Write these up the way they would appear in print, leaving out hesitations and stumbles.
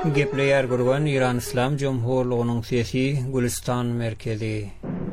Gepleyer gurgan İran İslam Cumhurluğu'nun sesi Gülistan merkezi.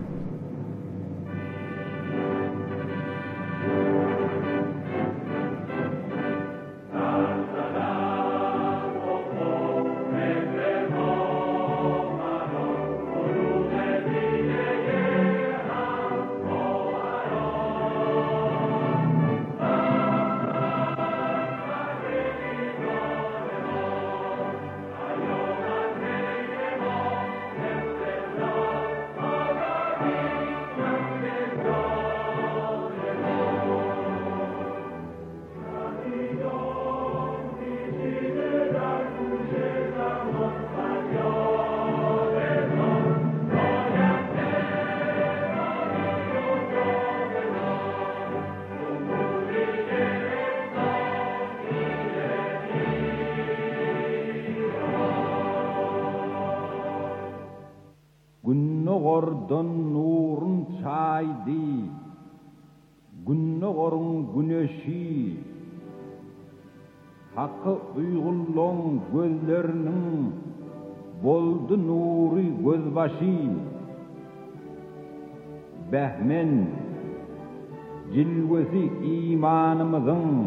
Günnogordan nurun çaydı, günnogorun güneşi, hakkı uygulluğun gözlerinin boldu nuri gözbaşı, behmen cilvesi imanımızın,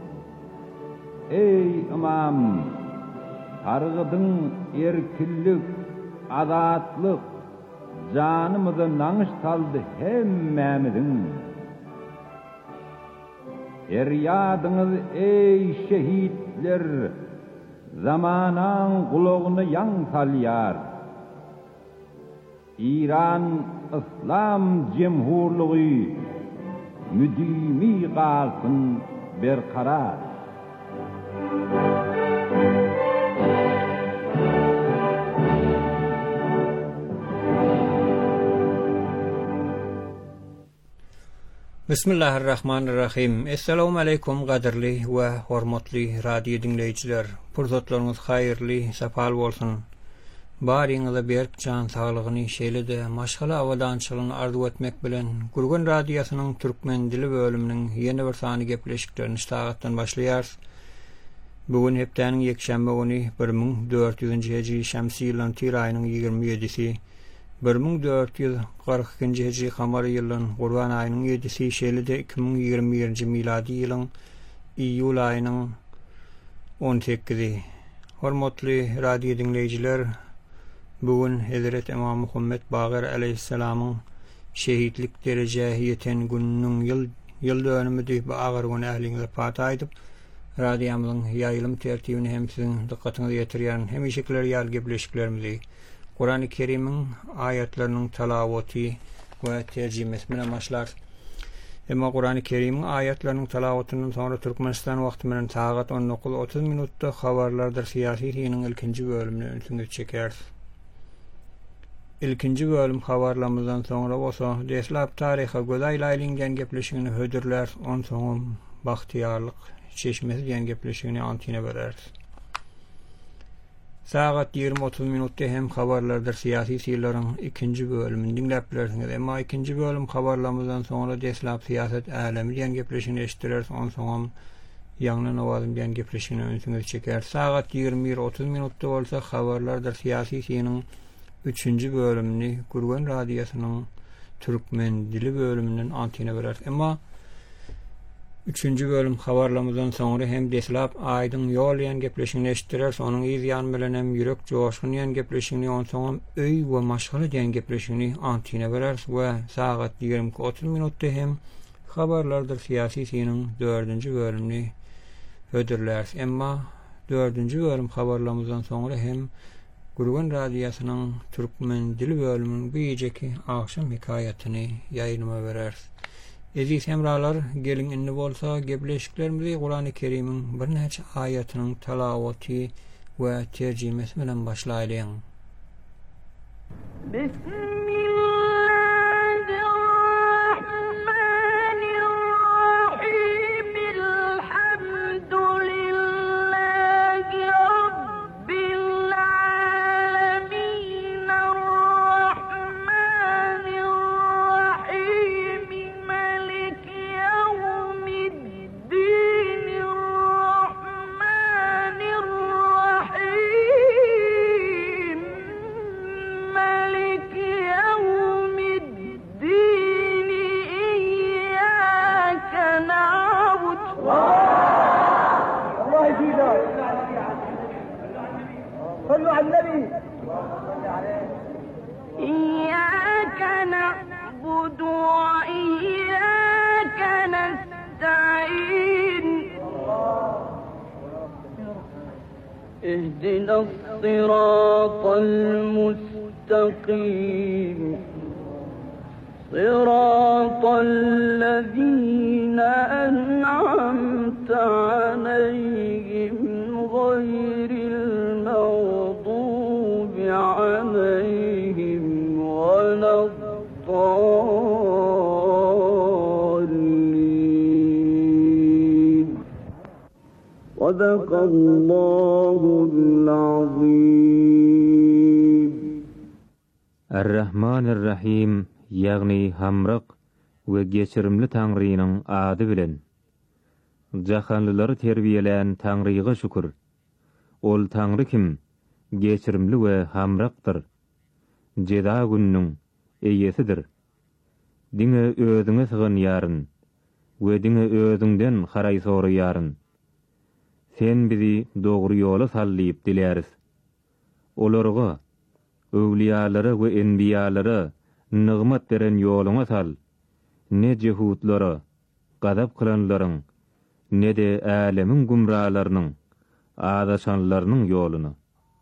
ey imam, targıdın erkillik, azatlık, canımızı nanış saldı hemmemizin. Eryadınız ey şehitler, zamanan kulağını yan salyar. İran İslam Cumhurluğu müdimi kalsın berkarar. Bismillahirrahmanirrahim. Assalamu alaikum qadirli we hormatly radio dinleyijiler. Purzatlaryňyz haýyrly, sapal bolsun. Baryňyza berk can saglygyny şeýle-de maşgala awadançylygyny arzu etmek bilen Gurgun radiosynyň türkmen dili bölüminiň ýeni bir sany gepleşiklerini tagatdan başlaýar. Bugun hepdeniň ýekşembe güni 1400-nji hejri şämsi ýylyň tir aýynyň 27-si 1442-nji hejri kamar ýylyň Gurban aýynyň 7-si şeýle-de 2021-nji miladi ýylyň iýul aýynyň 18-i. Hormatly radio dinleyijiler, bugun Hazrat Imam Muhammed Bagir aleyhissalamyň şehitlik derejäge ýeten gününiň ýyl dönümidi bu agyr gün ähliňize pata aýdyp, radiomyzyň ýaýlym tertibini hem siziň dikkatiňize ýetirýän hemişikler ýaly gepleşiklerimizi Kur'an-ı Kerim'in ayetlerinin talawaty ve terjimesi bilen başlar. Emma Kur'an-ı Kerim'in ayetlerinin talawatynyň soňra Türkmenistan wagty bilen saat 19:30 minutda habarlardyr siyasi ýynyň ilkinji bölümini öňe çeker. İlkinji bölüm habarlamyzdan soňra bolsa deslap taryha gözaýlaýlan gepleşigini hödürler, on soňum bagtyarlyk çeşmesi diýen gepleşigini antine berer. Saat 20:30 minutda hem habarlardyr siyasi ýyllaryň ikinji bölümini dinläp bilersiňiz. Emma ikinji bölüm habarlamyzdan soňra deslap siýasat alemi diýen gepleşigini eşitdiler, on soňam ýangly nawazym diýen gepleşigini öňe çeker. Saat 21:30 minutda bolsa habarlardyr siyasi ýylyň 3-nji bölümini Gurgun radiosynyň türkmen dili bölüminiň antine berer. Emma 3-nji bölüm habarlamyzdan soňra hem deslap aýdyň ýol ýan gepleşigini eşitdiler, onuň ýan bilen hem ýürek joşgun ýan gepleşigini, on soňam öý we maşgala diýen gepleşigini antine berer we saat 20:30 minutda hem habarlardyr siýasy ýylyň 4-nji bölümini hödürler. Emma 4-nji bölüm habarlamyzdan soňra hem Gurgun radiosynyň türkmen dili bölüminiň beýjeki akşam hikayatyny ýaýlama berer. Eziz hemralar, gelin inni bolsa gepleşiklerimizi Kur'an-ı Kerim'in bir neçe ayetynyň talawaty we terjimesi bilen başlaýan. الله يزيدك. صلوا على النبي. إياك نعبد وإياك نستعين اهدنا الصراط المستقيم صراط الذين أنعمت عليهم غير المغضوب عليهم ولا الضالين. صدق الله العظيم. الرحمن الرحيم ýagny hamrak we geçirimli Taňrynyň ady bilen. Jahanlylary terbiýelen Taňryga şükür. Ol Taňry kim? Geçirimli we hamrakdyr. Jeda günüň eýesidir. Diňe özüňe sygan ýaryn we diňe özüňden haraý soraýaryn. Sen bizi dogry ýola sallyp diläris. Olarga, öwliýalara we enbiýalara nygmat beren ýoluňa sal. Ne jehudlara, gadap kılanlaryň, ne de älemiň gumralarynyň, adaşanlarynyň ýoluny.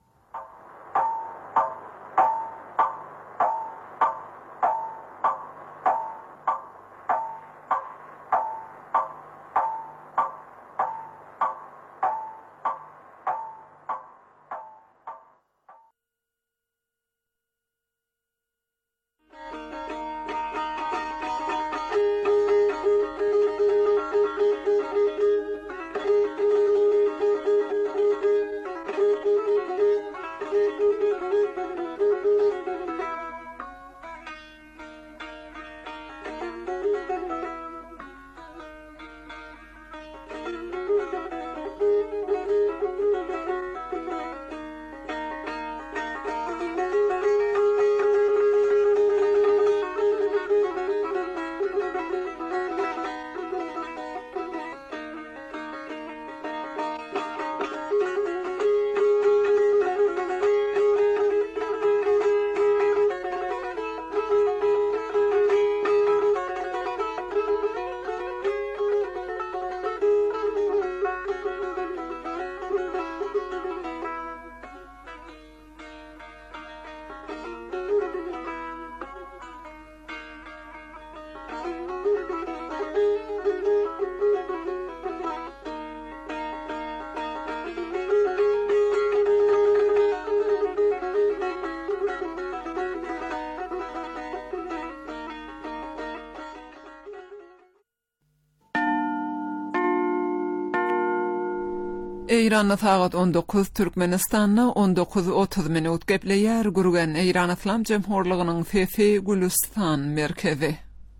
Eýranda sagat 19 Türkmenistanda 19:30 minut gepleýär gurgen Eýran Islam Jemhurlygynyň Fefi Gülistan merkezi.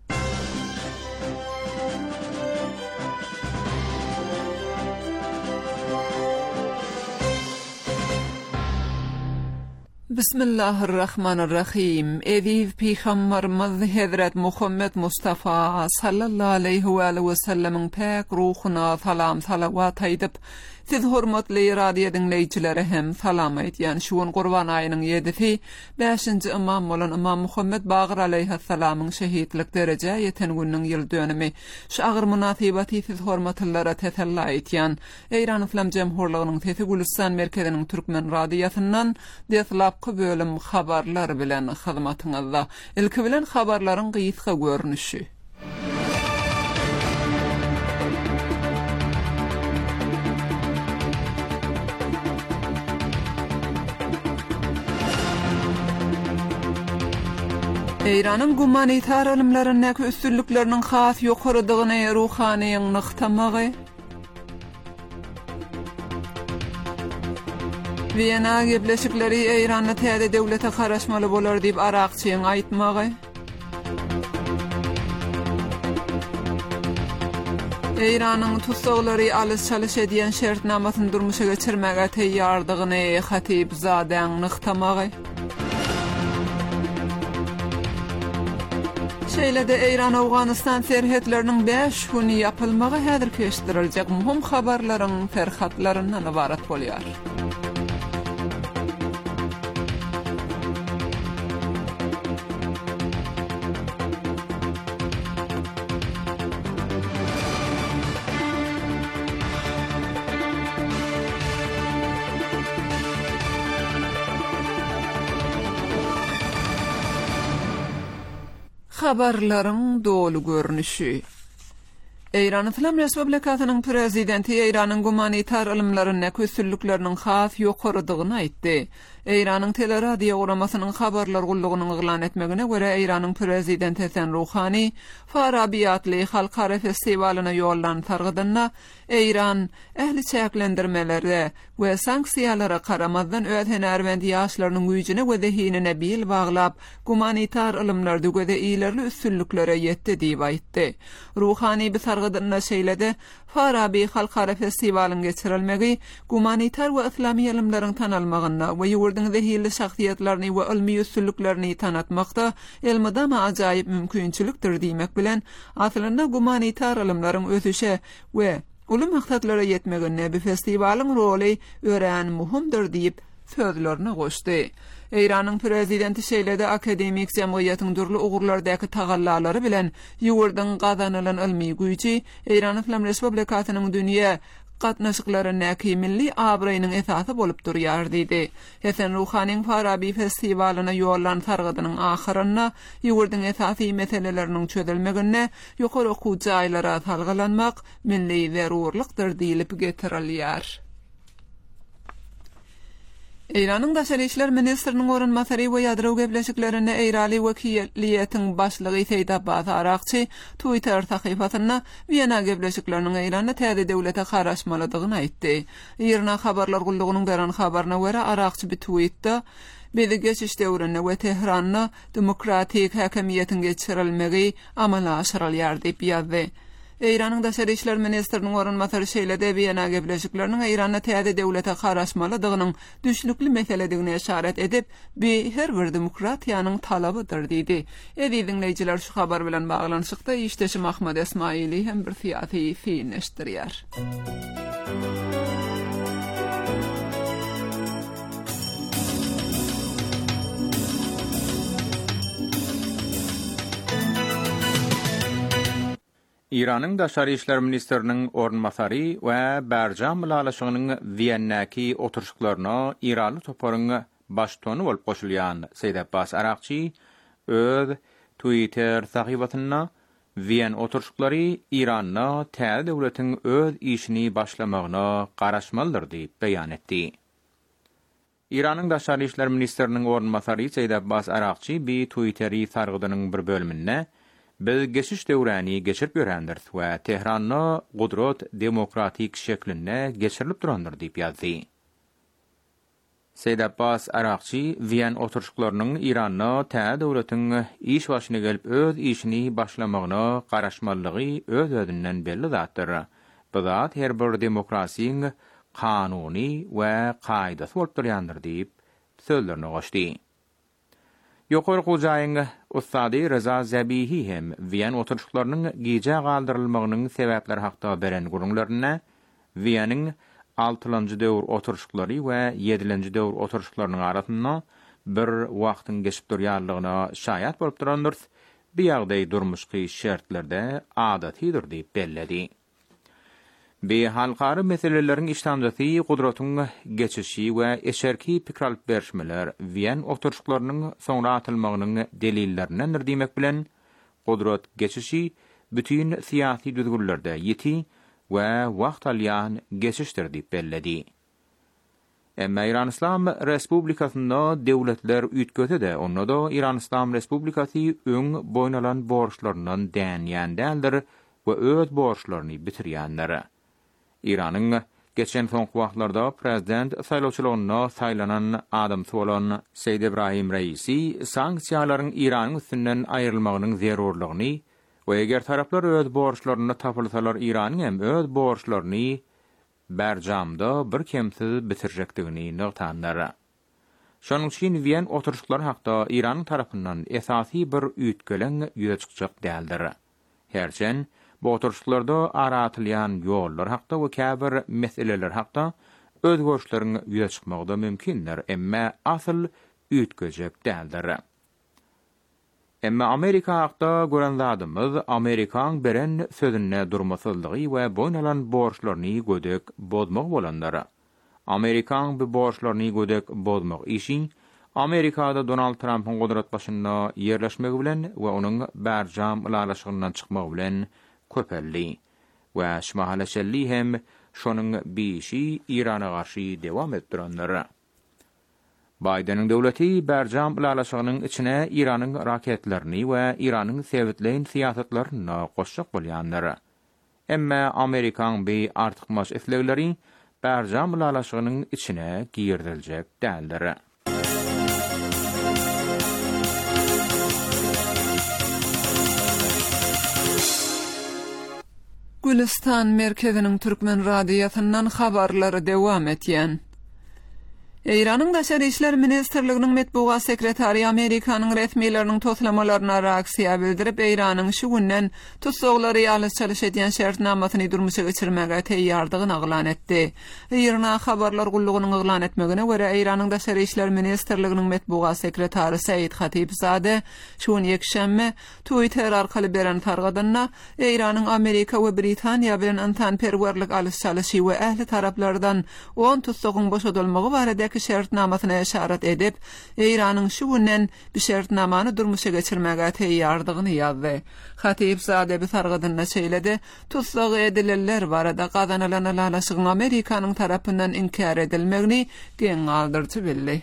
Bismillahirrahmanirrahim. Eviv Peygamberimiz Hazret Muhammed Mustafa sallallahu aleyhi ve sellem'in pek ruhuna salam salavat aýdyp, siz hormatly radio dinleýiçilere hem salam aýdýan şuň Gurban aýynyň 7-si 5-nji imam bolan Imam Muhammed Baqir aleyhissalamyň şehitlik derece ýeten günüň ýyl dönümi. Şu agyr munasabaty siz hormatlylara tesella aýdýan Eýran Islam Jemhurlygynyň Fefi Gülistan merkeziniň türkmen radiosynyň deslapky bölüm habarlar bilen hyzmatyňyzda. Ilki bilen habarlaryň gysga görnüşi. Eýranyň gumanitar ilimlerindäki üstünlikleriniň has ýokarydygyny ruhanyň nykdamagy. Wiyana gebleşikleri Eýranyň täze döwlete garaşmaly bolar diýip Arakçyň aýtmagy. Eýranyň tutsaglary alys çalyş edýän şertnamasyny durmuşa geçirmäge teýýardygyny Hatip Zadeň nykdamagy. Şeýle-de Iran Awganistan serhetleriniň 5 güni yapylmagy häzir keşdirilýek muhim habarlaryň terhatlaryndan ibarat bolýar. Habarlaryň dolu görnüşi. Iran Islam Respublikasynyň prezidenti Iranyň gumanitar ilmlaryna kösüllükleriniň has ýokarydygyny aýtdy. Iranyň teleradio uramasynyň habarlar gullugyny ýylan etmegine görä Iranyň prezidenti Hasan Ruhani Farabi adly halkara festiwalyna ýollan targydyna Iran ähli çäklendirmelere we sanksiýalara karamazdan öz hünärwendi ýaşlarynyň güýjüne we zehinine bil baglap gumanitar ilmlerde göze ilerli üstünlüklere ýetdi diýip aýtdy. Ruhani bu targydyna şeýledi, Farabi halkara festiwalyň geçirilmegi gumanitar we islami ilmleriň tanalmagyna we ýurduň zehirli şahsiýetlerini we ilmi üstünlüklerini tanatmakda elmidama ajaýyp mümkinçilikdir diýmek bilen aslynda gumanitar ilmleriň özüşe we uly maksatlara ýetmegine bu festiwalyň roly ören muhimdir diýip sözlerini goşdy. Iranyň prezidenti şeýlede akademik jemgyýetiň durly ugurlardaky tagallaalary bilen ýurduň gazanylan ilmi güýji Iran Islam Respublikasynyň dünýä gatnaşyklarynyň milli abraýynyň esasy bolup durýar diýdi. Hasan Ruhanyň Farabi festiwalyna ýollan targydynyň ahyrynda ýurduň esasy meseleleriniň çözülmegine ýokary okuw jaýlara talgalanmak milli zerurlykdyr diýilip getirilýär. Iranyň Daşary işler ministriniň orunmasary we ýadro gebleşiklerine eýrali wekiliýetiň başlygy Seýid Abbas Arakçy Twitter sahypasyna Wiyana gebleşikleriniň Iranda täze döwlete garaşmalydygyny aýtdy. Irana habarlar gullugynyň beran habaryna görä Arakçy bir tweetde "Bizi geçiş döwrüne we Tehranna demokratik häkimiýetiň geçirilmegi amala aşyrylýar" diýip ýazdy. Iranyň Daşary işler ministriniň orunmasary şeýlede Wiyana gebleşikleriniň Iranda täze döwlete garaşmalydygynyň düşnükli meseledigine işaret edip, "Bu her bir demokratiýanyň talabydyr" diýdi. Dinleýijiler şu habar bilen baglanyşykda işdeşim Ahmad Esmaili hem bir siýasy fiýleşdirýär. Iranyň Daşary işler ministriniň orunmasary we Berjam mülalaşygynyň Wiennäki oturşuklaryna Iranly toparyň baştony bolup goşulýan Seýid Abbas Arakçy öz Twitter sahypasyna Wien oturşuklary Iranyň täze döwletiň öz işini başlamagyna garaşmalydyr diýip beýan etdi. Iranyň Daşary işler ministriniň orunmasary Seýid Abbas Arakçy bi Twittery sargydynyň bir bölüminde "Biz geçiş döwräni geçirip ýörendir we Tehranyň gudrat demokratik şeklinde geçirilip durandyr" diýip ýazdy. Seýid Abbas Arakçy Wien oturşuklarynyň Iranyň täze döwletiň iş başyna gelip öz işini başlamagyna garaşmalydygy öz-özünden belli zatdyr. Bu zat her bir demokrasiýanyň kanuny we kaýdasy bolup durýandyr diýip sözlerini goşdy. Ýokary gojaýyň Ustady Reza Zabihi hem Wien oturşuklarynyň giýje galdyrylmagynyň sebäpleri hakda beren gurulmaryna Wieniň 6-njy döwür oturşuklary we 7-nji döwür oturşuklarynyň arasynda bir wagtyň geçip durýarlygyna şaýat bolup durandyr. Bu ýagdaý durmuşky şertlerde adatydyr diýip belledi. Bi halkary meseleleriň işlemjisi gudratyň geçişi we eşerki pikir alyp berişmeler Wien oturşuklarynyň soňra atylmagynyň delillerinden diýmek bilen gudrat geçişi bütün siýasy düzgünlerde ýeti we wagt alýan geçişdir diýip belledi. Emma Iran Islam Respublikasynda döwletler üýtgöte-de onda da Iran Islam Respublikasy öň boýnalan borçlaryndan dänýän däldir we öz borçlaryny bitirýänler. Iranyň geçen soňky wagtlarda prezident saýlawçylygyna saýlanan adam bolan Seýid Ibrahim Reisi sanksiýalaryň Iranyň üstünden aýrylmagynyň zerurlygyny we eger taraplar öz borçlaryny tapylsalar Iranyň hem öz borçlaryny Berjamda bir kemsiz bitirjekdigini nöqtanlar. Şonuň üçin Wien oturuşyklar hakda İran tarapyndan esasy bir üýtgelen ýüze çykjak däldir. Herçen bu oturuşyklarda aratylýan ýollar hakda we käbir meseleler hakda öz görüşleriň ýüze çykmagy mümkindir, emma asyl üýtgejek däldir. Emma Amerika hakda gören zadymyz Amerikan beren sözüne durmasızlygy we boýnalan borçlaryny gödek bozmak bolanlar. Amerikan bu borçlaryny gödek bozmak işin Amerikada Donald Trump'ın godrat başynda yerleşmegi bilen we onuň berjam ulalaşygyndan çykmagy bilen köpelli we şmahaleşelli hem şonuň bişi İrana garşy dewam etdirenler. Biden'in döwleti berjam ulalaşygynyň içine İranyň raketlerini we İranyň sewitleýän siýasatlaryny goşjak bolýanlar. Emma Amerikan bi artykmaş eslegleri berjam ulalaşygynyň içine girdiljek däldir. Gülistan merkeziniň Türkmen radiosynyň habarlary dewam etýän. İranyň Daşary işler ministrliginiň metbuat sekretary Amerikanyň resmiýetleriniň toslamalaryna reaksiýa bildirip, İranyň şu günden tutsaglary ýaly çalyş edýän şertnamasyny durmuşa geçirmäge teýýardygyny aglan etdi. İran habarlar gullugynyň aglan etmegine görä İranyň Daşary işler ministrliginiň metbuat sekretary Said Khatibzade şu gün ýekşembe Twitter arkaly beren targadyna İranyň Amerika we Britaniýa bilen antanperwerlik alys çalyşy we ähli taraplardan 10 tutsagyň boşadylmagy barada şertnamasyna işaret edip, İranyň şu günden bir şertnamany durmuşa geçirmäge teýýardygyny ýazdy. Hatipzade bir targadyna söýledi, tutsak edilenler barada gazanylan ulalaşygyň Amerikanyň tarapyndan inkar edilmegini geň galdyrdy bildi.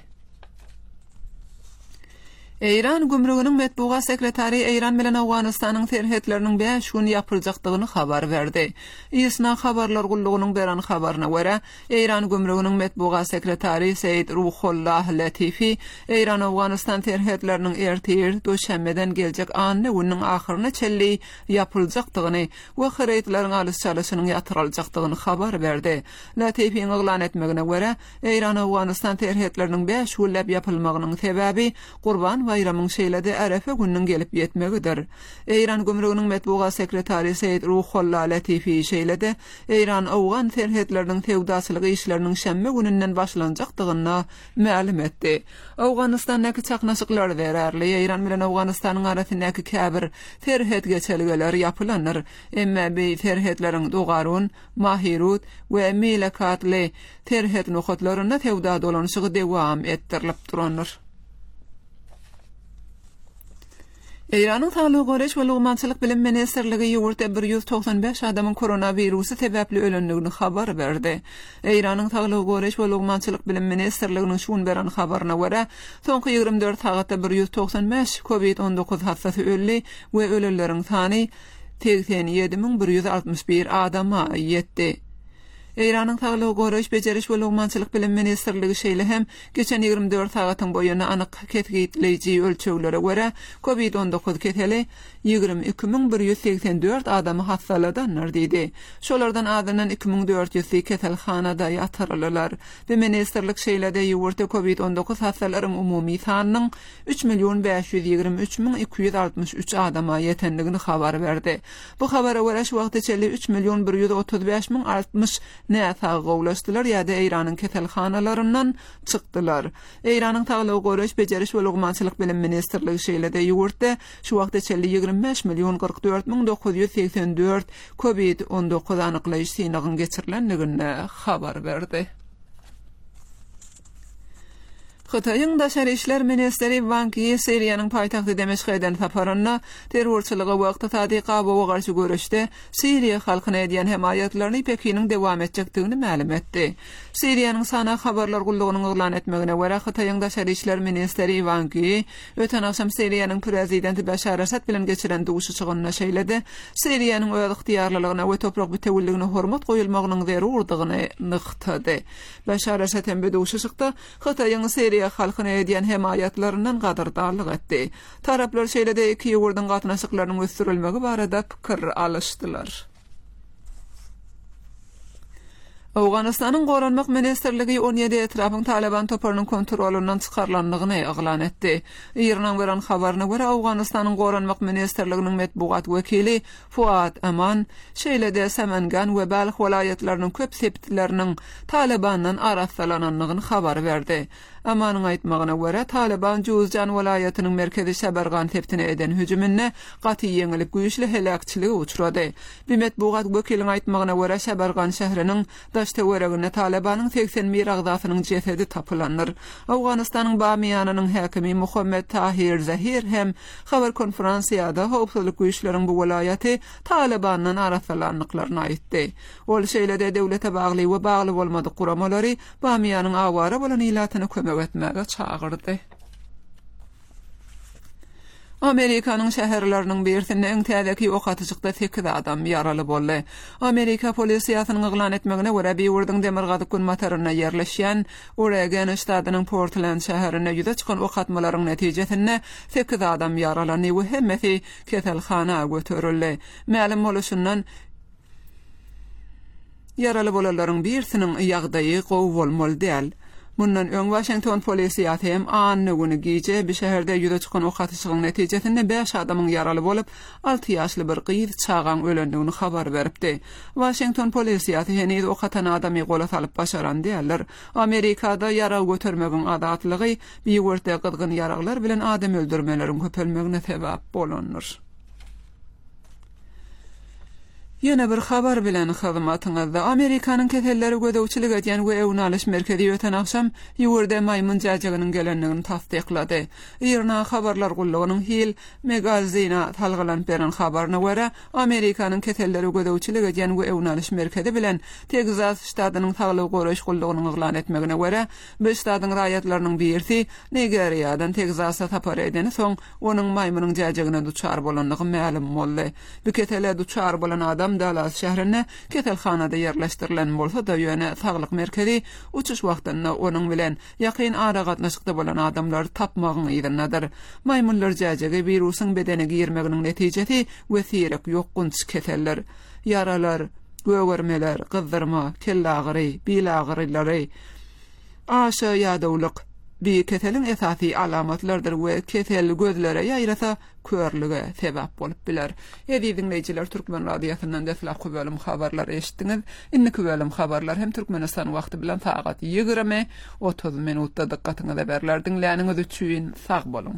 İran gümrüğünün metbuat sekretari İran bilen Awganystanyň terhetleriniň 5 gün ýapyljakdygyny habar berdi. Isna habarlar gullugynyň beran habaryna görä, İran gümrüğünün metbuat sekretari Said Ruhullah Latifi İran Awganystan terhetleriniň ertir döşenmeden geljek anny günüň ahyryna çelli ýapyljakdygyny we hareýetlaryň alys çalyşynyň ýatyryljakdygyny habar berdi. Latifiň aglan etmegine görä, İran Awganystan terhetleriniň 5 güllep ýapylmagynyň sebäbi Gurban bayramyň şeýlede Arafa günüň gelip ýetmegidir. İran gümrüğünün metbuat sekretary Said Ruhullah Latifi şeýlede, İran Awgan terhetleriniň tewdaçylygy işleriniň şemme gününden başlanjakdygyna ma'lum etdi. Awganystandaky çaknaşyklar berärli İran bilen Awganystanyň arasyndaky käbir terhet geçelgeler ýapylanır. Emma bu terhetleriň dogarun, mahirut we milakatly terhet nokatlaryna tewda dolanışygy dewam etdirilip duranlar. İran'ın Sağlık Goreş we Lugmançylyk bilim ministrligi ýurtda 195 adamyň koronavirusy sebäpli ölenligini habar berdi. İran'ın Sağlyk Goreş we Lugmançylyk bilim ministrliginiň şuň beran habaryna görä, soňky 24 sagatda 195 COVID-19 hastasy öldi we ölenleriň sany 87.161 adama ýetdi. İran'ın Sağlyk Goreş Beceriş we Lugmançylyk bilim ministrligi şeýle hem geçen 24 sagatyň boýuna anyk ketgileýiji ölçeglere görä COVID-19 keteli 22.184 adamy hastalanýar diýdi. Şolardan adynyň 2400 ketelhanada ýatyrylar. Bu ministrlik şeýlede ýurtda COVID-19 hastalaryň umumy sanynyň 3.523.263 adama ýetendigini habar berdi. Bu habara görä şu wagtda 3.135.060 näsa gowlaşdylar ýa-da İranyň ketelhanalaryndan çykdylar. İranyň Sağlyk Goreş Beceriş we Lugmançylyk bilim ministrligi şeýlede ýurtda şu wagtda 25.044.984 COVID-19 anyklaýyş synagyny geçirilendigini habar berdi. Xitoyň Daşary işler ministri Wang Yi Siriýanyň paýtagty Demeşqeden saparyna terrorçylyga we ykdysady gabawa garşy görüşde Siriýa halkyna edýän hemaýatlaryny Pekiniň dewam etjekdigini ma'lum etdi. Siriýanyň sana habarlar gullugynyň aglan etmegine görä Xitoyň Daşary işler ministri Wang Yi öten akşam Siriýanyň prezidenti Bashar Asad bilen geçiren duşuşygyna şeýledi. Siriýanyň öz ykdýarlylygyna we toprak bütewilligine hormat goýulmagynyň zerurdygyny nykdy. Bashar Asad hem bu duşuşykda Xitoyň halkyna edýän hemaýatlaryndan gadardarlyk etdi. Taraplar şeýlede iki ýurduň gatnaşyklarynyň ösdürilmegi barada pikir alışdylar. Awganistanyň Goranmak Ministerligi 17 etrafyň Taliban toparynyň kontrolundan çykarlandygyny eglan etdi. Iranyň beren habaryna görä Awganistanyň Goranmak Ministerliginiň medbugat wekili Fuat Aman şeýlede Semengan we Balkh welaýatlarynyň köp septleriniň Talibandan araslananyny habar berdi. Amanyň aýtmagyna görä Taliban Juzjan welaýatynyň merkezi Şebergan septine eden hüjümine gaty ýeňilip güýçli helakçyligi uçrady. Bir medbugat wekiliniň aýtmagyna görä Şebergan şäheriniň daşta wöregine Talibanyň 81 agdasynyň jesedi tapylandyr. Awganistanyň Bamiyanynyň häkimi Muhammed Tahir Zahir hem habar konferensiýada howpsuzlyk güýçleriň bu welaýaty Talibandan araslandyklaryny aýtdy. Ol şeýlede döwlete bagly we bagly bolmady guramalary Bamiyanyň awara bolan ilatyny kömek etmäge çağırdy. Amerikanyň şäherleriniň birisinde iň täzeki ok atyjykda 8 adam ýaraly boldy. Amerika polisiýasynyň eglan etmegine görä Beaverdyň demirgady gün motoryna ýerleşýän Oregon ştatynyň Portland şäherine ýüze çykan ok atmalaryň netijesinde 8 adam ýaralany we hemmesi keselhana götürildi. Ma'lum boluşundan ýaraly bolanlaryň birisiniň ýagdaýy gowy bolmaly däl. Bundan öň Washington polisiýasy hem anny güni gece bir şäherde ýüze çykan ok atyşygyň netijesinde 5 adamyň ýaraly bolup 6 ýaşly bir gyýyz çağan ölendigini habar beripdi. Washington polisiýasy henüz ok atan adamy gola salyp başaran diýerler. Amerikada ýara götürmegiň adatlygy bir wörte gydgyn ýaraglar bilen adam öldürmeleriň köpelmegine sebäp bolandyr. Yine bir habar bilen hyzmatyňyzda Amerikanyň keselleri gödäwçilik edýän we ewnalyş merkezi öten akşam ýurde maýmun jajagynyň gelendigini tasdiklady. Irna habarlar gullugynyň Hill magazina talgalan beren habaryna görä Amerikanyň keselleri gödäwçilik edýän we ewnalyş merkezi bilen Texas ştatynyň Saglyk goraş gullugynyň eglan etmegine görä bu ştatyň raýatlarynyň birisi Nigeriýadan Texasa tapar edeni soň onuň maýmunyň jajagyna duçar bolandygy ma'lum boldy. Bu keseler duçar bolan adam Dallas şäherine keselhanada ýerleşdirilen bolsa da ýöne saglyk merkezi uçuş wagtynda onuň bilen ýakyn ara gatnaşykda bolan adamlary tapmagyň ýerinadir. Maýmunlar jajagy virusyň bedeniga girmeginiň netijesi we sirek ýokgunç keseller, yaralar, göwermeler, gyzdyrma, kelle agyry, bil agyrylary, aşa ýadawlyk bir keseliň esasy alamatlardyr we kesel gözlere ýaýrasa körlüge sebäp bolup biler. Ýa-da dinleýijiler Türkmen radiosynyň deflap bölüm habarlary eşitdiňiz. Indiki bölüm habarlar hem Türkmenistan wagty bilen saat 20:30 minutda diqqatyňyza berler. Dinläniňiz üçin sag bolun.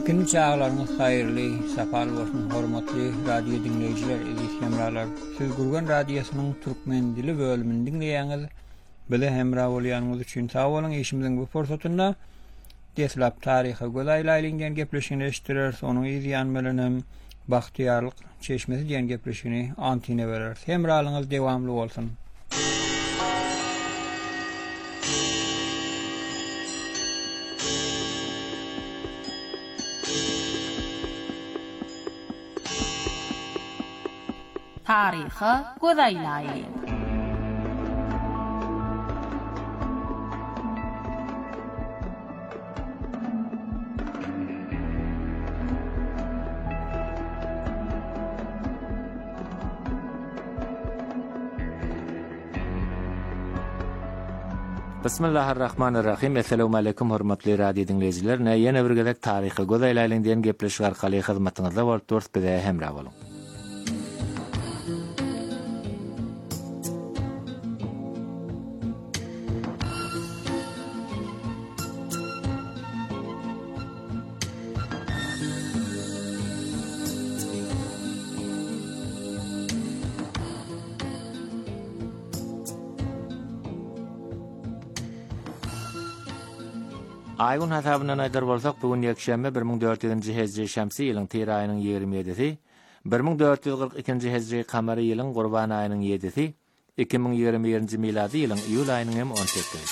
Günni çağlarınız hayırlı, sapal olsun, hormatly radio dinleyiciler, izleyiciler. Siz Gurgan Radyosu'nun Türkmen dili bölümünü dinleýäňiz. Bile hemra bolýanyňyz üçin sag bolun. Eşimizin bu fursatynda deslap taryhy godaýlaýlyňdan gepleşigini eşitdiler. Onuň izleýän bilenem Bahtiýarlyk çeşmesi diýen gepleşigini antine berer. Hemralyňyz dewamly bolsun. Taryhy godaýlaýly. Bismillahirrahmanirrahim. Assalamu alaykum hormatly radio dinleyijiler. Ýene bir gezek taryhy godaýlaýlyň diýen gepleşik arkaly hyzmatyňyzda bolup durýar bize hemra bolun. Aýgyň hasabyna aýdar bolsak, bugun ýekşembe 1400-nji hejri şämsi ýylyň Tyr aýynyň 27-si, 1442-nji hejri kamary ýylyň Gurban aýynyň 7-si, 2021-nji milady ýylyň iýul aýynyň 18-si.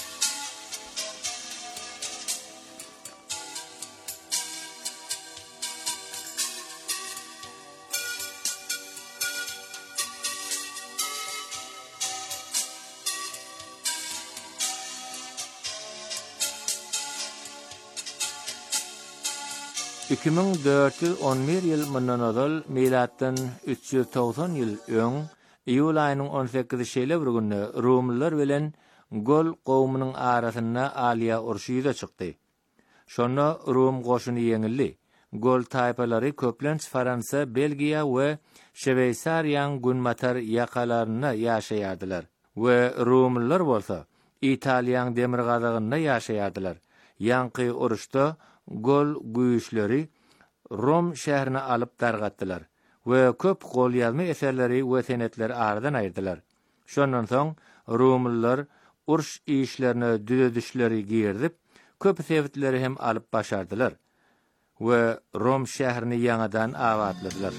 Hükümün 411 ýyl mundan ozal milatdan 390 ýyl öň iýul aýynyň 18-şi bir günde Rumlylar bilen Gol gowmynyň arasyna alýa urşy ýüze çykdy. Şonu Rum goşuny ýeňildi. Gol taýpalary köplenç Fransa, Belgiýa we Şweýsariýanyň günmatar ýakalaryna ýaşaýardylar we Rumlylar bolsa Italiýanyň demir gazagyna ýaşaýardylar. Ýanky uruşda Gol güýçleri Rom şäherine alyp dargatdylar we köp gol ýazma eserleri we senetleri aradan aýyrdylar. Şondan soň Rumlylar uruş işlerini düzedişleri giýerdip, köp sebitleri hem alyp başardylar we Rom şäherini ýangadan awatladylar.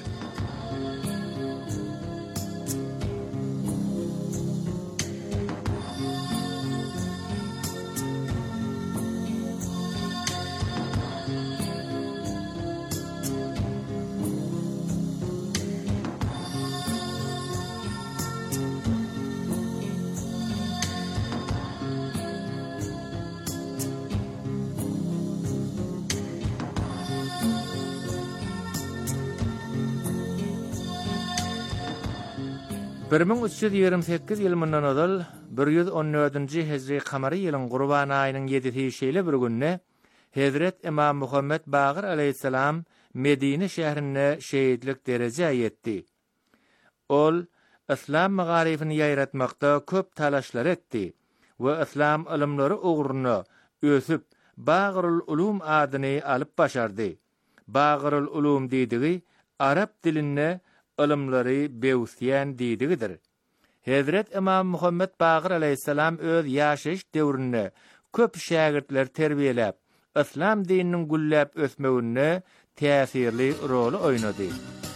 Birmin 328 ýyl mundan ozal 114-nji hejri kamary ýylyň Gurban aýynyň 7-si şeýle bir günde Hazret Imam Muhammed Bagir aleyhissalam Medine şäherine şeýidlik derejä ýetdi. Ol İslam magarifini ýaýratmakda köp talaşlar etdi we İslam ilmleri ugruna ösüp Bagirul Ulum adyny alyp başardy. Bagirul Ulum diýdigi Arap dilinde ilmleri bewsýän diýdigidir. Hazret Imam Muhammed Bagir aleyhissalam öz ýaşaýyş döwründe köp şägirdler terbiýelep, İslam dininiň gülläp ösmegine täsirli rol oýnady.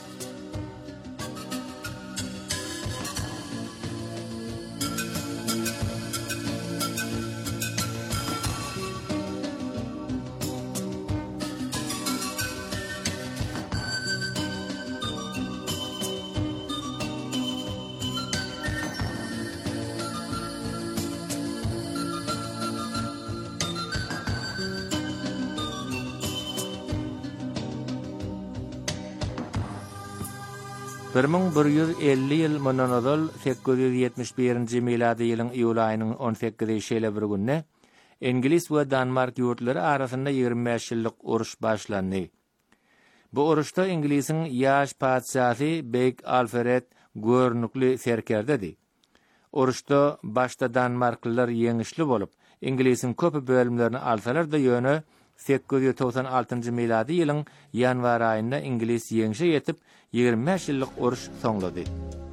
Birmin 150 ýyl mundan ozal 871-nji milady ýylyň iýul aýynyň 18-si şeýle bir günde Inglis we Danmark ýurtlary arasynda 25 ýyllyk uruş başlandy. Bu uruşda Inglisiň ýaş padşahy Beyk Alfred görnükli serkerdedi. Uruşda başda Danmarklylar ýeňişli bolup, Inglisiň köp bölümlerini alsalar da ýöne 1896-njy miladi ýylyň ýanwar aýynda ingilis ýeňişe ýetip 25 ýyllyk uruş soňlady.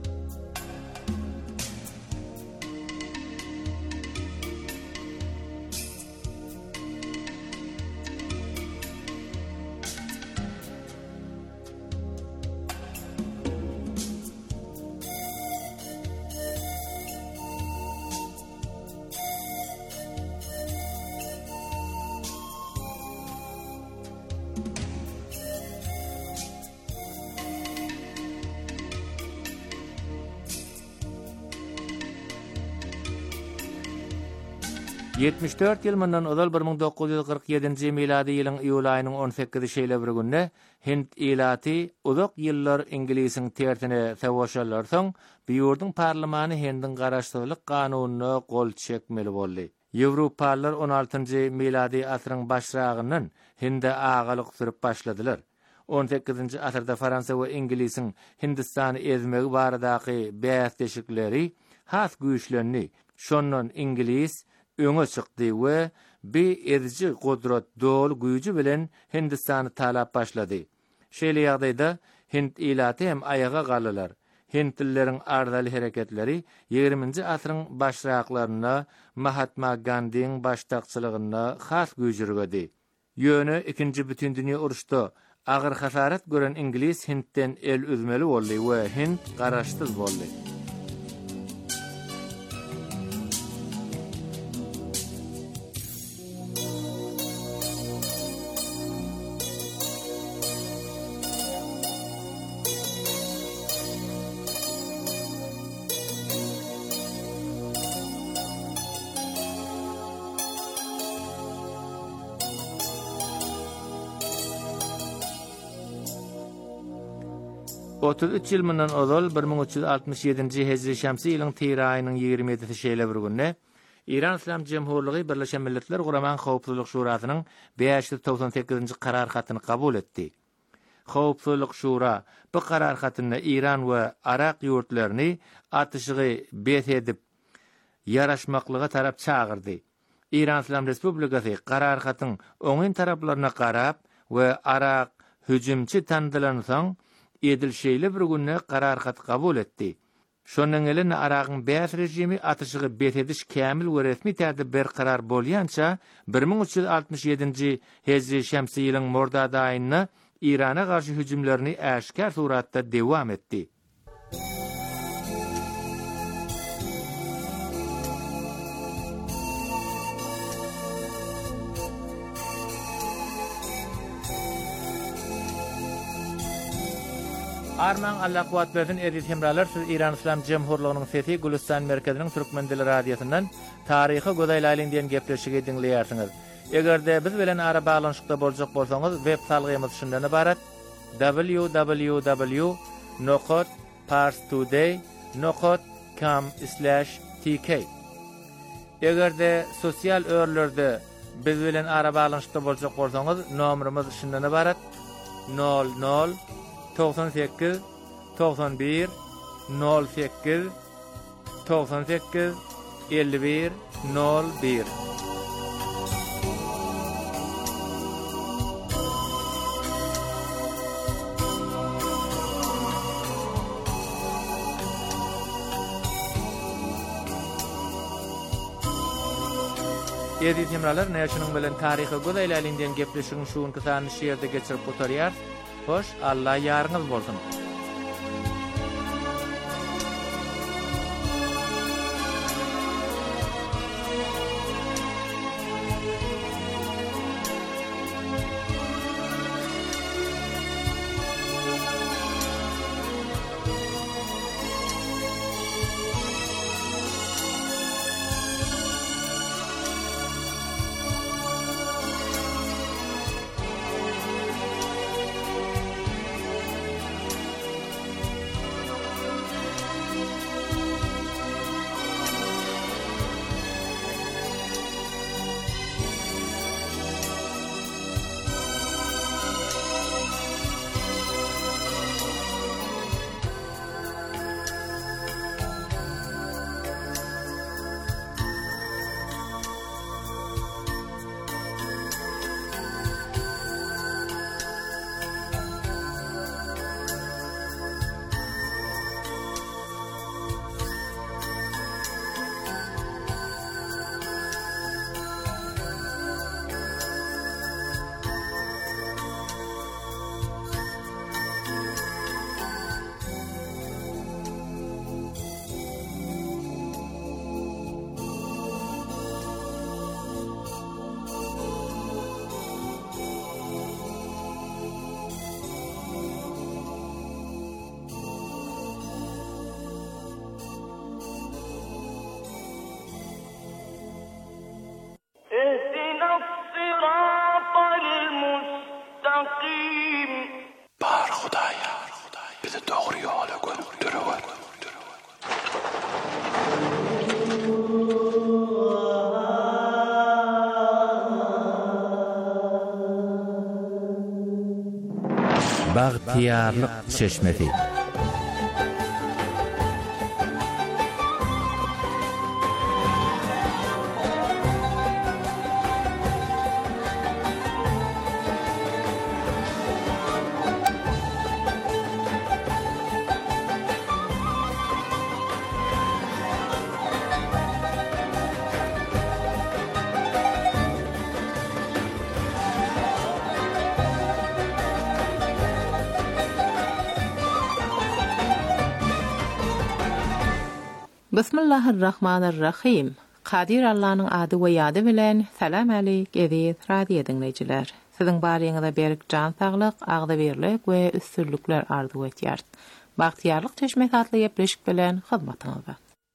...74 ýyl mundan ozal 1947-nji miladi ýylyň iýul aýynyň 18-nji şeýle bir günde Hind ilaty uzak ýyllar Inglisiň tertine savaşanlar soň bu ýurduň parlamentary Hindiň garaşdyrlyk kanunyna gol çekmeli boldy. Ýewropalılar 16-njy miladi asyryň başragyndan Hinde agalyk sürüp başladylar. 18-nji asyrda Fransa we Inglisiň Hindistany ezmegi baradaky bäsdeşikleri has güýçlerini şondan Inglis öňe çykdy we bir edici gudrat dol güýji bilen Hindistany talap başlady. Şeýle ýagdaýda Hind ilaty hem ayaga galylar. Hindlileriň ardaly hereketleri 20-nji asyryň başraklaryna Mahatma Gandiň baştakçylygyna has güýjürgedi. Ýöne 2-nji bütün dünýä uruşda agyr hasarat gören Inglis Hindden el üzmeli boldy we Hind garaşdyz boldy. Otuz ýyl mundan ozal 1367-nji Hejri şämsi ýylyň Tyr aýynyň 27-nji şeýle bir günde İran İslam Jemhurlygy Birleşen Milletler Guraman Howpsuzlyk Şurasynyň 598-nji karar hatyny kabul etdi. Howpsuzlyk Şura bu karar hatyny İran we Arak ýurtlaryny atışygy bet edip ýaraşmaklyga tarap çağırdy. İran İslam Respublikasy karar hatyň oňyn taraplaryna garap we Arak hüjümçi tandylan soň edil şeýle bir günne karar hat kabul etdi. Şondan gelen Aragyň bäş rejimi atışygy bet ediş kämil we resmi täze berkarar bolýança 1367-nji Hejri şämsi ýylyň Mordad aýyna İrana garşy hüjümlerini äşkar suratda dewam etdi. Arman Allah kuwat bersin edit hemralar siz İran İslam Jemhurlygynyň sesi Gülistan merkeziniň Türkmen dili radiosundan taryhy godaýlaryň diýen gepleşigi dinleýärsiňiz. Egerde biz bilen ara baglanyşykda boljak bolsaňyz web salgymyz şundan ibarat: www.parstoday.com/tk. Egerde sosial örlerde biz bilen ara baglanyşykda boljak bolsaňyz nomerimiz şundan ibarat: 00 98 91 08 98 51 01. Edit hemralar näşiniň bilen taryhy godaýlaryň gepleşigini şuň kysany şeýerde geçirip oturýar. Hoş, Allah yarınız bolsun. Bagtiyarlyk çeşmesi. Bismillahirrahmanirrahim. Qadir Allah'ın adı we ýady bilen salam aleyk eziz radio dinleýijiler. Siziň baryňyzda berk jan saglyk, agda berlik we üstünlükler arzu etýär. Bagtiyarlyk çeşmesi adly ýepreşik bilen hyzmatyňyzda.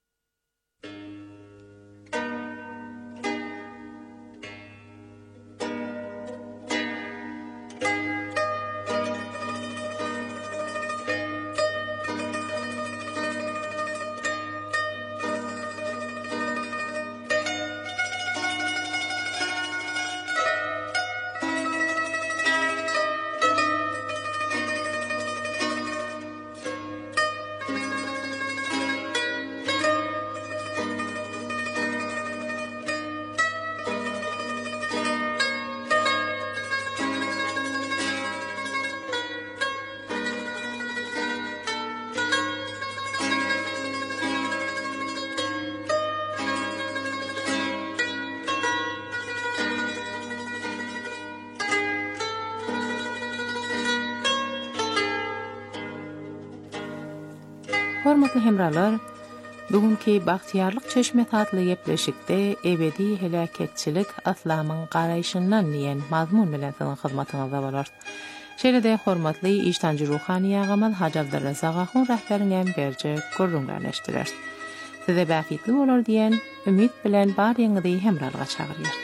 Hormatly hemralar, bugünkü Bagtiyarlyk çeşmesi adly ýepleşikde ebedi helaketçilik aslamyň garaýşyndan diýen mazmun bilen siziň hyzmatyňyzda bolar. Şeýle-de hormatly iştanjy ruhany ýagamyz Haji Abdurrazzak Ahun rahberiňem berje görrüňlerleşdirer. Size bäfitli bolar diýen ümit bilen barýaňyzy hemralyga çagyrýar.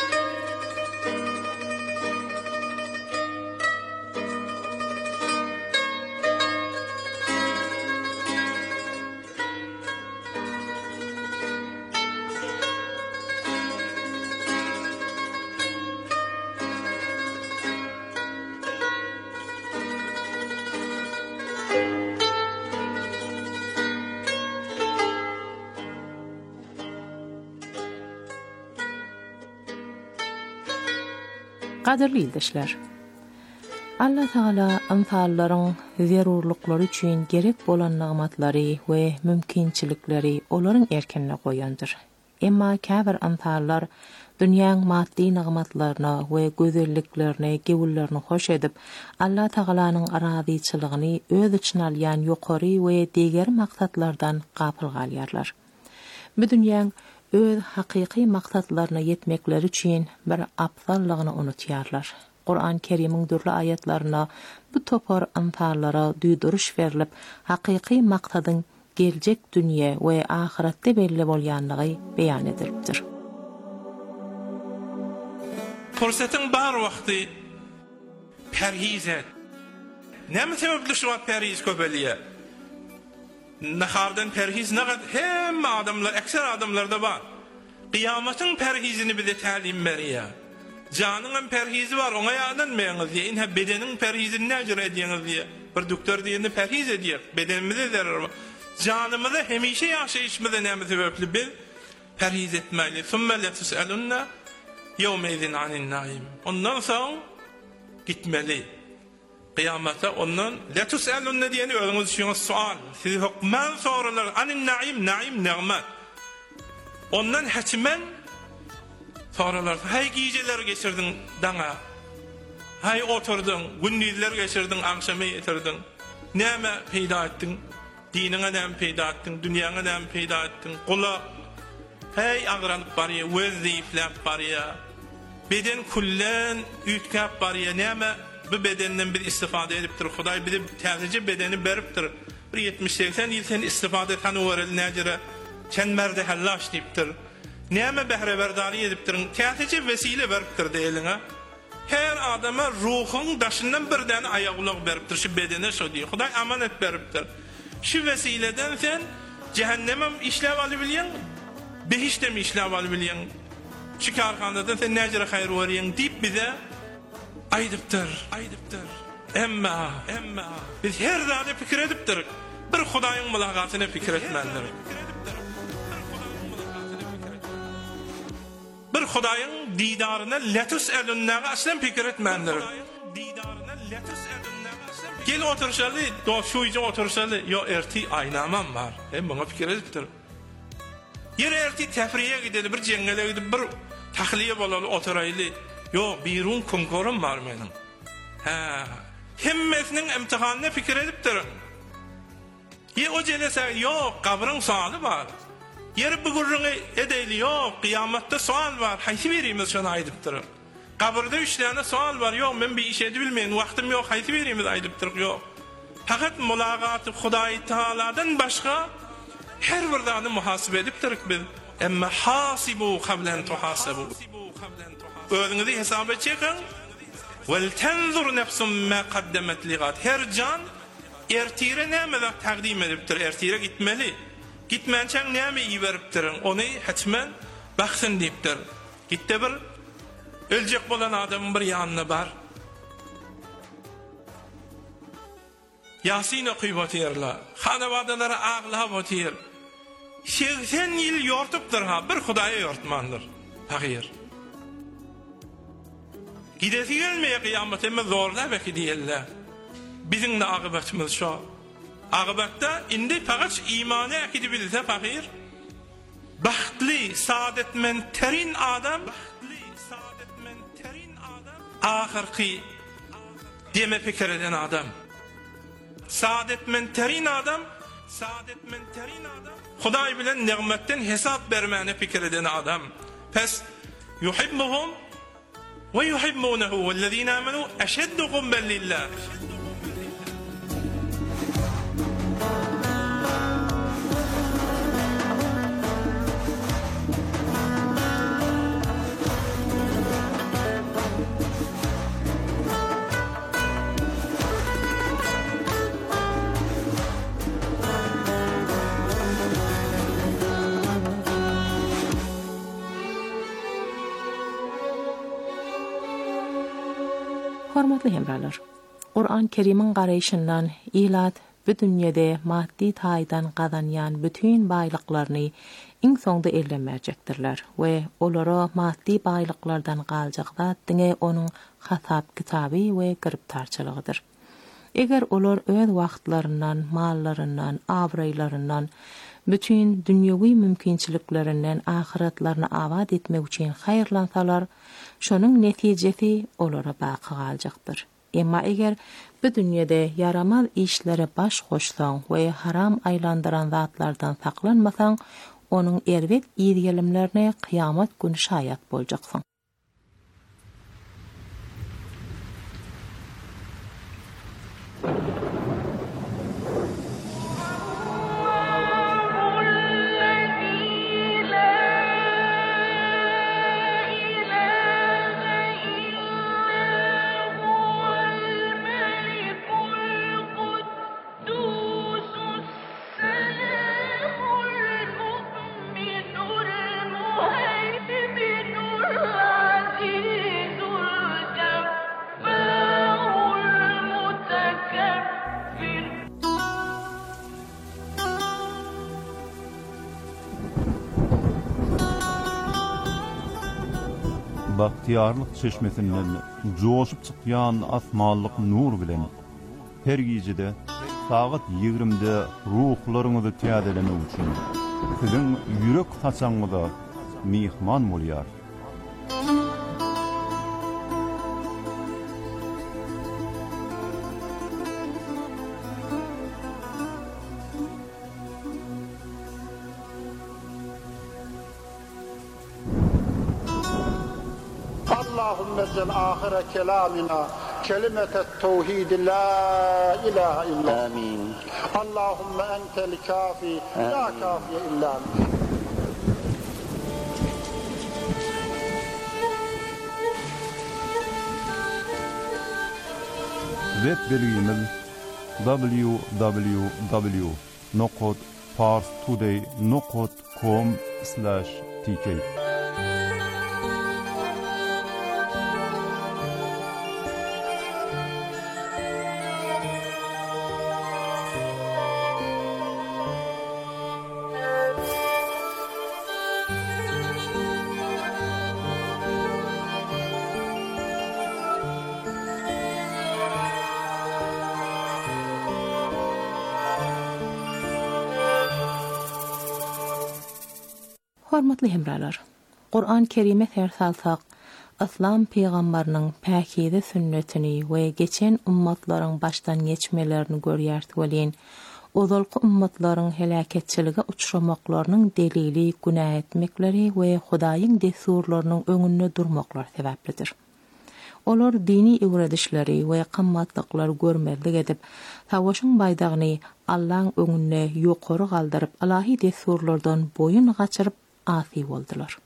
Qadirli ildeşler. Allah Taala anfallaryň zerurlyklary üçin gerek bolan nagmatlary we mümkinçilikleri olaryň erkenine goýandyr. Emma käbir anfallar dünýäň maddi nagmatlaryna we gözelliklerine, gewullerini hoş edip, Allah Taalanyň arazyçylygyny öz içine alýan ýokary we diger maksatlardan gapyl galýarlar. Bu dünýäň öz hakyky maksatlaryna yetmekleri üçin bir apsallygyny unutýarlar. Qur'an Kerimiň dürli ayetlerine bu topar anfallara düýdürüş berilip, hakyky maksadyň geljek dünýe we ahiretde belli bolýanlygy beýan edilipdir. Fursatyň bar wagty perhiz et. Näme sebäpli şu wagt perhiz köpelýär? Nahardan perhiz nägat hem adamlar, ekser adamlarda bar. Kıyamatyň perhizini bize tälim berýär. Janyň perhizi bar, oňa ýadan meňiz diýen, inha bedeniň perhizini näjere edýäňiz diýen. Bir doktor diýende perhiz edýär, bedenimize zarar bar. Janymyza hemişe ýaşaýyşmyza näme sebäpli biz perhiz etmäli. Summa la tusalunna yawma idin anin naim. Ondan soň gitmeli. Kıyamata ondan la tusalunna diýeni özüňiz şuňa sual. Siz hukman soralar anin naim, naim ni'mat. Ondan hatmen soralar. Hay gijeler geçirdin daňa. Hay oturdun, gündüzler geçirdin, akşamy ýetirdin. Näme peýda etdiň? Diniňe näme peýda etdiň? Dünýäňe näme peýda etdiň? Kulak hey agranyp barýar, wezifläp barýar. Beden kullen ütkäp barýar. Näme bu bedenden bir istifade edipdir. Hudaý bize täzece bedeni beripdir. Bir 70-80 ýyl sen istifade etän öwrel näjere çenmerde hallaş diýipdir. Näme behreberdary edipdir? Täzece vesile beripdir diýeliňe. Her adama ruhun daşından birden ayagulak beripdir. Şu bedene şu diýip. Hudaý amanet beripdir. Şu vesileden sen cehenneme işläp alybilýän, behişde mi işläp alybilýän? Şu karhanadan sen näjere haýr berýän diýip bize aydypdyr. Emma biz her zada fikir edip duruk. Bir Hudaýyň mulagatına fikir etmenler. Bir Hudaýyň didaryna letus elunnaga aslan fikir etmenler. Gel oturşaly, doşuýjy oturşaly, yo erti aýnamam bar. Buna fikir edip duruk. Yer erti tefriye gideli, bir jengele gidip bir tahliye bolaly oturaýly. Yo, birun konkorum bar meniň. Hemmesinin imtihanına fikir edip durun. Ye o jelese yok, kabryň sualy bar. Yer bugurruňy edeyli yok, kıyamatda sual var. Haýsy berýämiz şonu aýdyp durun. Kabrda 3 tane sual var. Yok, men bir iş edip bilmeýin, wagtym yok, haýsy berýämiz aýdyp duruk yok. Fakat mulagaty Hudaý Taala'dan başga her bir zany muhasebe edip duruk biz. Emma hasibu qablan tuhasabu. Özüňizi hesaba çekin. Vel tenzur nefsum ma qaddamat ligat. Her can ertire näme taqdim edipdir, ertire gitmeli. Gitmençen näme iberipdir, ony hatman baxsyn diýipdir. Gitde bir öljek bolan adamyň bir ýanyna bar. Yasin okuyup otyarlar. Hanabadalara ağlap otyar. 80 ýyl ýortupdyr ha, bir Hudaýa ýortmandyr. Hagyr. Gidesi gelmeye kıyametime zorla belki diyorlar. Bizim de akıbetimiz şu. Akıbette indi fakat imanı akidi bilse fakir. Bahtli, saadetmenterin adam. Ahirki deme fikir eden adam. Saadetmenterin adam. Hudaý bilen nimetten hesap bermeni fikir eden adam. Pes yuhibbuhum ويحبونه والذين آمنوا أشد حبا لله. Hormatly hemralar, Qur'an Kerimiň garaýşyndan ilat bu dünýede maddi taýdan gazanýan bütün baýlyklaryny iň soňda ellenmäjekdirler we olara maddi baýlyklardan galjak zat diňe onuň hasap kitaby we giriptarçylygydyr. Eger olar öz wagtlaryndan, mallaryndan, awraýlaryndan, bütün dünýäwi mümkinçiliklerinden ahiretlerini abad etmek üçin haýyrlansalar, şonuň netijesi olara baqy galjakdyr. Emma eger bu dünýede yaramaz işlere baş goşsaň we haram aýlandyran zatlardan saklanmasaň, onuň erwet ýergelimlerine kıyamet günü şaýat boljaksyň. Bahtiyarlyk çeşmesinden joşup çykýan asmanlyk nur bilen her gijede saat 20-de ruhlaryňyzy täzelemek üçin siziň ýürek taçaňyza mihman bolýar. اللهم اجعل آخر كلامنا كلمة التوحيد لا إله إلا آمين. اللهم أنت الكافي لا كافي إلا أنت. Web belgimiz www.parstoday.com/tk. Hormatly hemralar, Qur'an Kerime tersalsak, İslam peygamberinin päkide sünnetini we geçen ummatlaryň başdan geçmelerini görýärdi bolýan. Ozalky ummatlaryň helaketçilige uçramaklarynyň delili günah etmekleri we Hudaýyň desurlarynyň öňünde durmaklar sebäplidir. Olar dini öwredişleri we qammatlyklary görmezlik edip, tawaşyň baýdagyny Allahyň öňünde ýokary galdyryp, Allahy desurlardan boyun gaçyryp asi boldylar.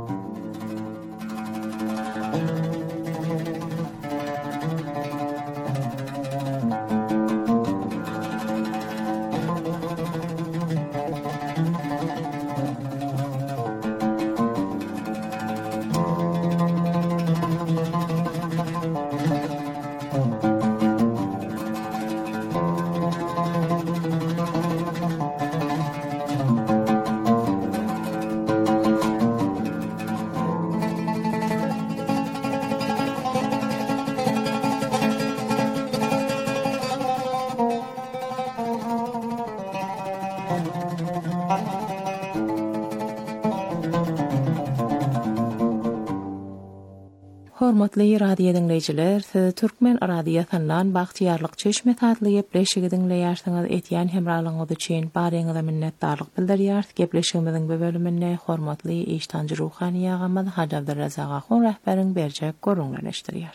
Hormatly radio dinleyijiler, siz Türkmen radiosynyň bagtyarlyk çeşme tatly gepleşigi dinleýärsiňiz. Etýän hemralygyňyz üçin baryňyza minnetdarlyk bildirýär. Gepleşigimiziň bu bölüminde hormatly iştanjy ruhany ýagamyz Haji Abdurrazak Ahun rahberiň berjek görüňleşdirýär.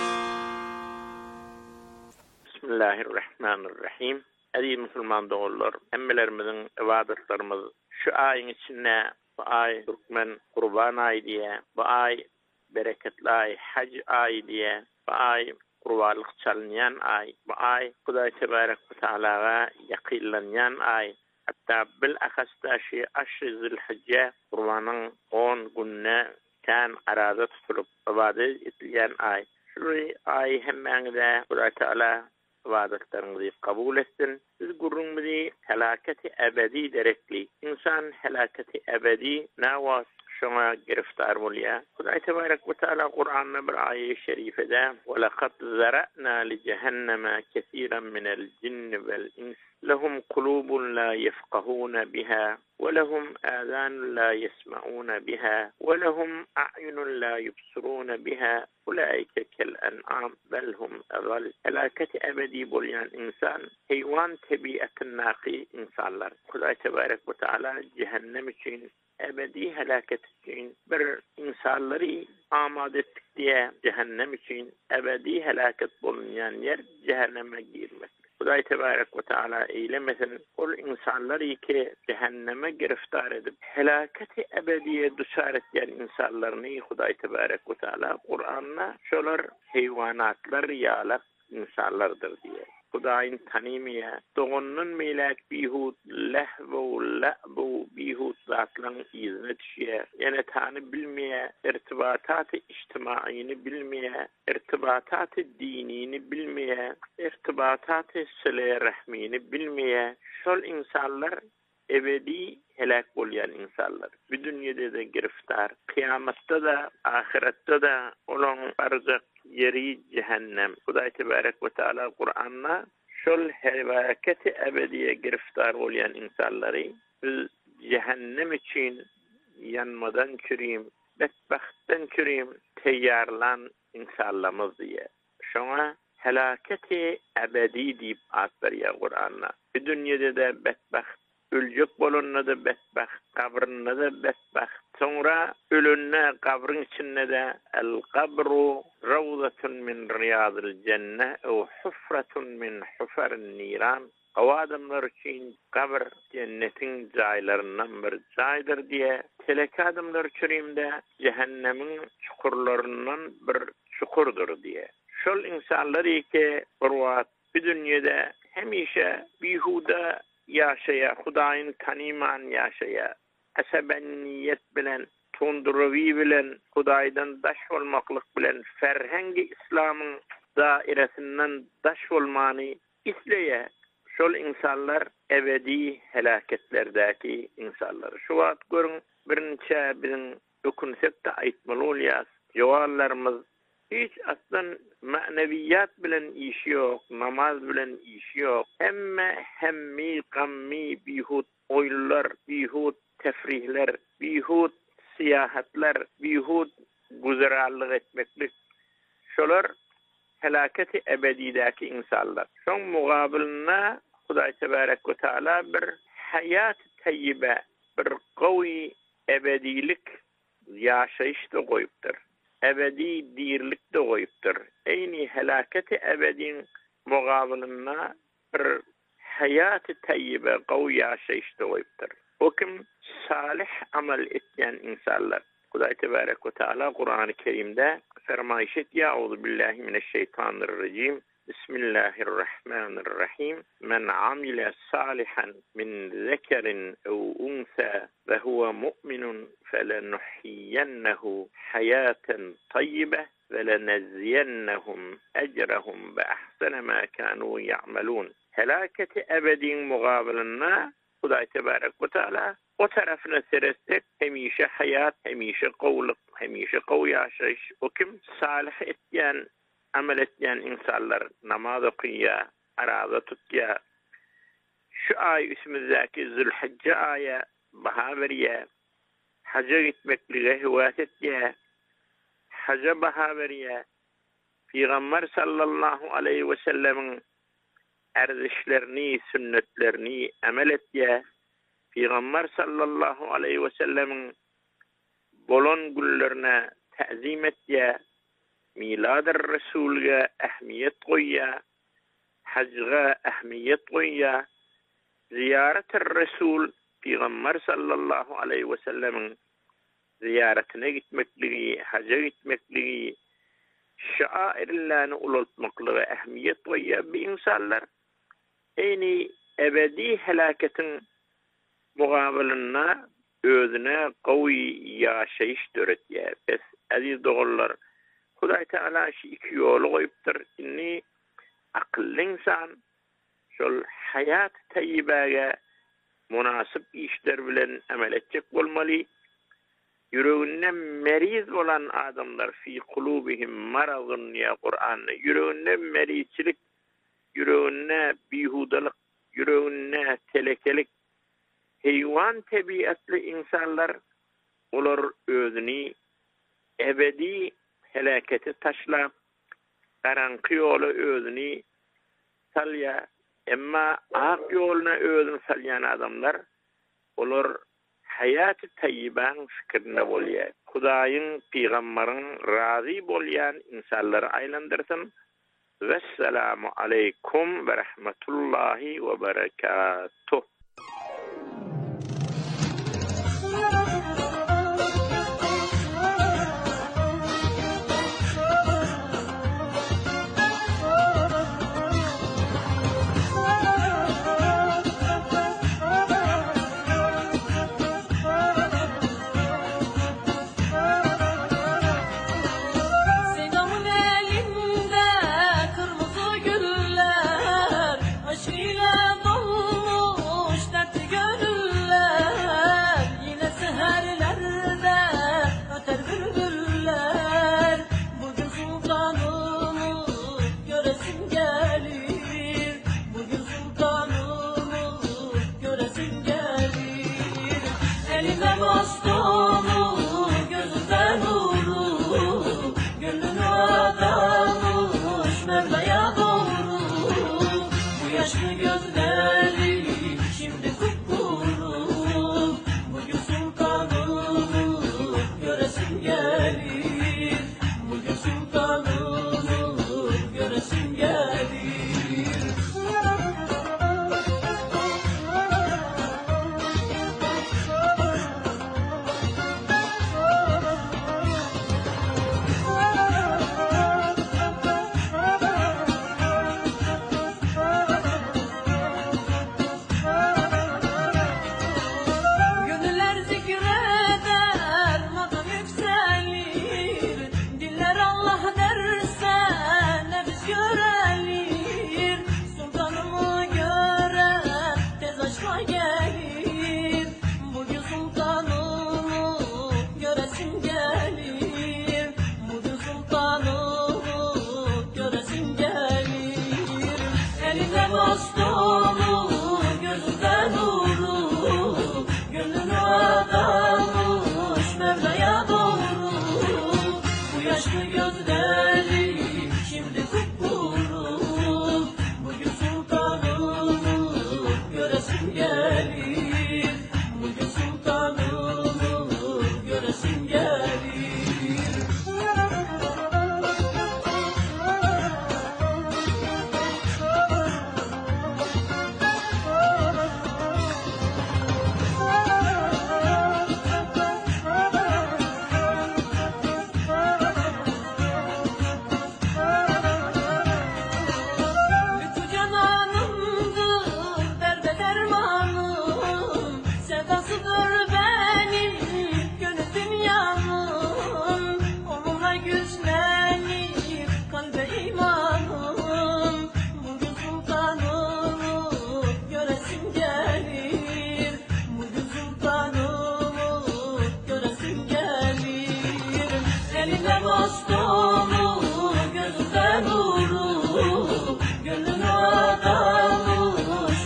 Bismillahirrahmanirrahim. Aziz musulman dogullar, hemmelerimiziň ibadetlerimiz şu aýyň içinde, bu aý Türkmen Qurban aýy diye, bu aý bereketli ay, hac ay diye, bu ay kurbanlık çalınyan ay, bu ay Hudaý Tebarek ve Teala'ga yakillanyan ay, hatta bil akasta şey aşrı Zilhicce kurbanın 10 gününe kan arada tutulup ibadet edilen ay. Şu ay hemmengide Hudaý Teala ibadetlerinizi kabul etsin. Siz gurrunmuzi helaketi ebedi derekli. İnsan helaketi ebedi ne şuna giriftar bolýar. Hudaý Tebarek ve Teala Kur'an'da bir ayet-i şerifede وَلَقَدْ زَرَعْنَا لِجَهَنَّمَ كَثِيرًا مِنَ الْجِنِّ وَالْإِنسِ لَهُمْ قُلُوبٌ لَا يَفْقَهُونَ بِهَا وَلَهُمْ آذَانٌ لَا يَسْمَعُونَ بِهَا وَلَهُمْ أَعْيُنٌ لَا يُبْصِرُونَ بِهَا أُولَئِكَ كَالْأَنْعَامِ بَلْ هُمْ أَضَلُّ. Helaketi ebedi bolýan insan, heywan tabiatynyňky insanlar. Hudaý Tebarek ve Teala cehennem için ebedi helaket için bir insanları amad ettik diye cehennem için ebedi helaket bulunyan yer cehenneme girmek. Hudaý Tebarek ve Teala eylemesin, ol insanları ki cehenneme giriftar edip helaketi ebediye düşar etyen insanlarını Hudaý Tebarek ve Teala Kur'an'na şolar heyvanatlar yalak insanlardır diye. Hudaýyň tanymaya, dogunun meýlek bihut, lehvu, la'bu, bihut zatlaryň izine düşýär. Ýene tany bilmeýär, irtibatat-ı ijtimaiyini bilmeýär, irtibatat-ı dinini bilmeýär, irtibatat-ı sile rahmini bilmeýär. Şol insanlar ebedi helak bolýan insanlar. Bu dünýede de giriftar, kıyamatda da, ahirette da olan barzak yeri cehennem. Hudaý Tebarek ve Teala Kur'an'na şol helaketi ebediye giriftar bolýan insanları biz cehennem için yanmadan çürüyüm, bedbahtdan çürüyüm, teyyarlan insanlarımız diye. Şoňa helaketi ebedi diýip at berýär Kur'an'na. Bu dünýede de bedbaht, öljek bolanda da bedbaht, kabrynda da bedbaht. Sonra ölünne kabrın içinde de el-kabru ravzatun min riyadil cenne ev hufratun min hufarin niran. O adamlar için kabr cennetin caylarından bir caydır diye telek adamlar için de cehennemin çukurlarından bir çukurdur diye. Şol insanlar ki bir dünyada hemişe bihuda yaşaya, Hudaýyň tanyman yaşaya, asabaniyet bilen, tonduravi bilen, Hudaýdan daş bolmaklyk bilen, ferhengi İslamyň dairesinden daş bolmany isleýär. Şol insanlar ebedi helaketlerdäki insanlar. Şu wagt görün, birinçe bizim dokunsek de aýtmaly bolýar. Jogallarymyz hiç aslan maneviyat bilen işi yok, namaz bilen işi yok. Hemmi, gammi, bihut oylar, bihut tefrihler, bihut siyahatlar bihud güzerallyk etmeklik. Şolar helaketi ebedidäki insanlar. Şoň mugabilina Hudaý tebarek we taala bir hayat tayyibe, bir gowy ebedilik yaşayış da goýupdyr. Ebedi dirlik de goýupdyr. Eýni helaketi ebedin mugabilina bir hayat tayyibe, gowy yaşayış da goýupdyr. O kim salih amal etýän insanlar. Hudaý tebarek we taala Kur'an-ı Kerimde fermaýş etýär: "Auzu billahi mineşşeytanirracim. Bismillahirrahmanirrahim. Men amile salihan min zekerin ev unsa ve huve mu'minun felenuhyiyennehu hayaten tayyibe ve lenezziyennehum ecrahum bi ahsene ma kanu ya'malun." Helaketi ebedin mugabilina Hudaý tebarek we taala o tarafına serestek hemişe hayat, hemişe qowluk, hemişe qow yaşayış. O kim salih etýän, amel etýän insanlar namaz okuyýar, araza tutýar. Şu ay üstümizdäki Zülhicce aya baha berýär. Haja gitmeklige hewat etýär. Haja baha berýär. Peygamber sallallahu aleyhi ve sellemin erzişlerini, sünnetlerini amel etýär. Peygamber sallallahu aleyhi ve sellemin bolon güllerine ta'zim etýär. Milad-ı Resul'e ehmiyet goýýar. Hacga ehmiyet goýýar. Ziyaret-i Resul Peygamber sallallahu aleyhi ve sellemin ziyaretine gitmekligi, hacca gitmekligi, şairlerini ulatmaklığı ehmiyet goýýar. Bir insanlar eýni ebedi helaketin mugabilina özüne gowy yaşayış döretýär. Bes aziz dogullar, Hudaý Teala şu iki ýolu goýupdyr. Inni akylly insan şol hayat tayyibäge munasyp işler bilen amel etjek bolmaly. Yüreğinde meriz olan adamlar fi kulubihim maradun ya Kur'an'da. Yüreğinde merizçilik, yüreğinde bihudalık, yüreğinde telekelik, heyvan tabiatlı insanlar olar özünü ebedi helaketi taşlap, garanqı yolu özünü salya, emma ak yoluna özünü salyan adamlar olar hayat-ı tayyiban fikrine bolýar. Hudaýyň, Peygamberin razy bolýan insanlary aýlandyrsyn. Vesselamu aleykum ve rahmetullahi ve berekatuh. Gözleri şimdi